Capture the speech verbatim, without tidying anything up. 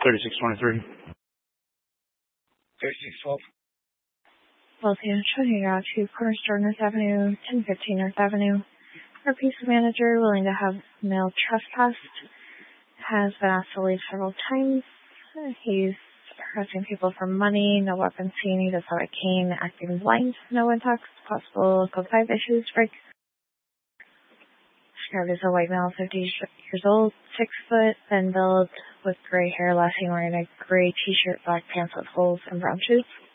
thirty-six twenty-three. thirty-six twelve. Lothian shutting out to Corner Store North Avenue, ten fifteen North Avenue. Our peace manager, willing to have male trespassed, has been asked to leave several times. He's harassing people for money, no weapons seen, he does have a cane, acting blind, no intox, possible local five issues, break. Described as a white male, fifty years old, six foot, thin build, with gray hair, last seen wearing a gray t-shirt, black pants with holes, and brown shoes.